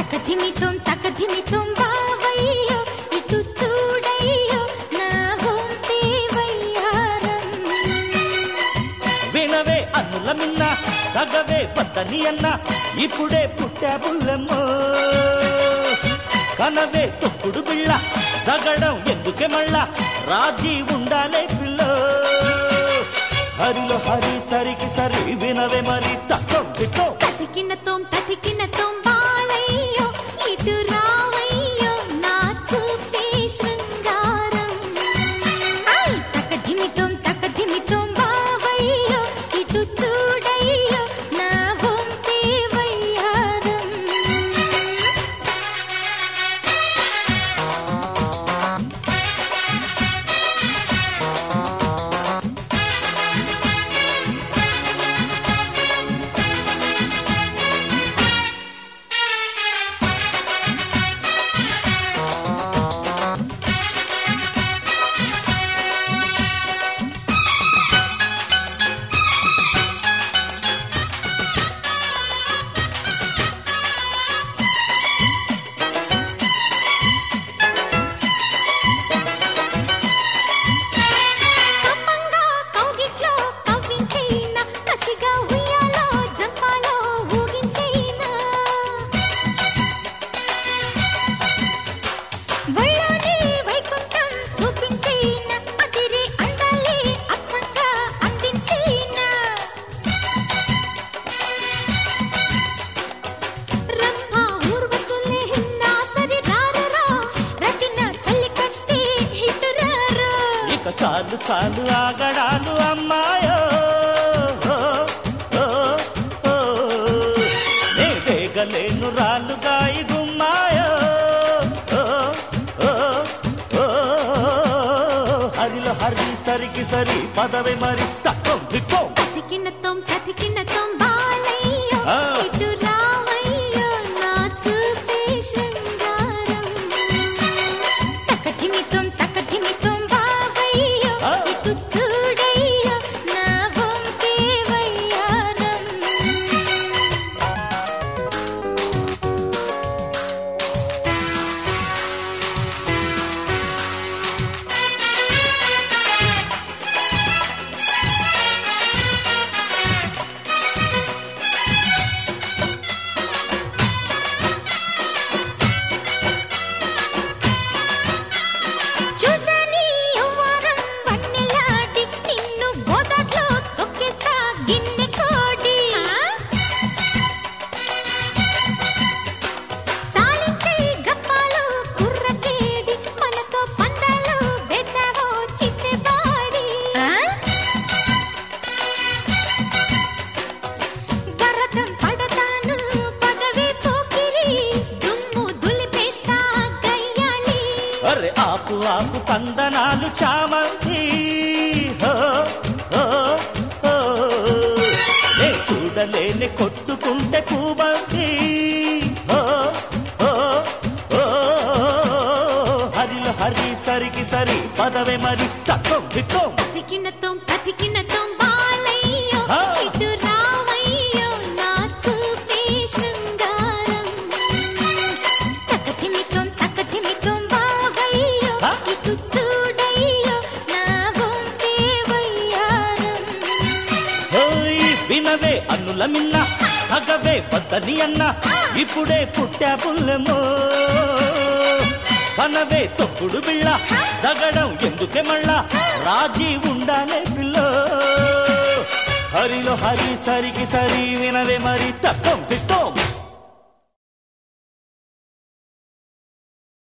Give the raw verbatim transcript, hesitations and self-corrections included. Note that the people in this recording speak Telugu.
తకధిమితం తకధిమితం బావయ్యో ఇటు చూడయ్యో నా వంతే వయ్యారం వినవే అన్నుల మిన్న తగవే పద్దని అన్న ఇప్పుడే పుట్టా బుల్లెమ్మో కనవే తొక్కుడు బిళ్ళ జగడం ఎందుకే మళ్ళా రాజీ ఉండాలే పిల్లో హరిలో హరి సరికి సరి వినవే మరి తక్కువ తిక్కో తతికినతం తతికినతం బాలయ్యో ఇటు రావయ్యో నా చూపే శృంగారం ఐ తకధిమితం తకధిమితం బావయ్యో ఇటు చూడయ్యో నా వంతే వయ్యారం చాలు చాలు ఆగడాలు అమ్మాయో నే వేగలేను రాలుగా ఇగుమ్మాయో హరిలో హరి సరికి సరి పదవే మరి తక్కువ దిక్కో తతికినతం తతికినతం బాలయ్యో ఇటు రావయ్యో నా చూపే శృంగారం తకధిమితం తకధిమితం ఇటు చూడయ్యో నా వంతే వయ్యారం అరే ఆపు ఆపు పందనాలు చామంతి నే చూడలేని కొట్టుకుంటే కూబంతి హరిలో హరి సరికి సరి పదవే మరి తక్కువ దిక్కో తతికినతం తతికినతం బాలయ్యో ఇటు రావయ్యో నా చూపే శృంగారం తకధిమితం తకధిమితం బావయ్యో ఇటు చూడయ్యో నా వంతే వయ్యారం హోయ్ వినవే అన్నుల మిన్న తగవే పద్దని అన్న ఇప్పుడే పుట్టా బుల్లెమ్మో కనవే తొక్కుడు బిళ్ళ జగడం ఎందుకే మళ్ళా రాజీ ఉండాలే పిల్లో హరిలో హరి సరికి సరి వినవే మరి తక్కువ తిక్కో